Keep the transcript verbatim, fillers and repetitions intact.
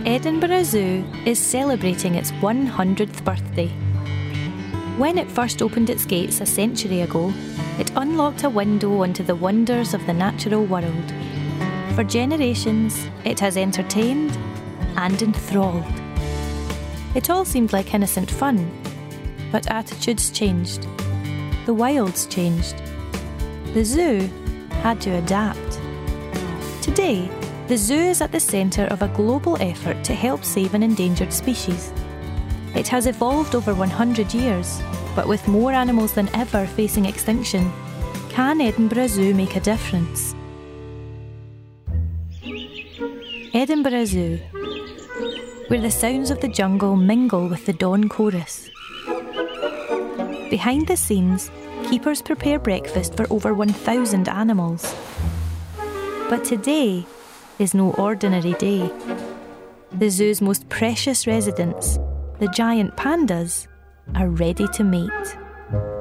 Edinburgh Zoo is celebrating its one hundredth birthday. When it first opened its gates a century ago, it unlocked a window onto the wonders of the natural world. For generations, it has entertained and enthralled. It all seemed like innocent fun, but attitudes changed. The wilds changed. The zoo had to adapt. Today, the zoo is at the centre of a global effort to help save an endangered species. It has evolved over one hundred years, but with more animals than ever facing extinction, can Edinburgh Zoo make a difference? Edinburgh Zoo, where the sounds of the jungle mingle with the dawn chorus. Behind the scenes, keepers prepare breakfast for over one thousand animals. But today is no ordinary day. The zoo's most precious residents, the giant pandas, are ready to mate.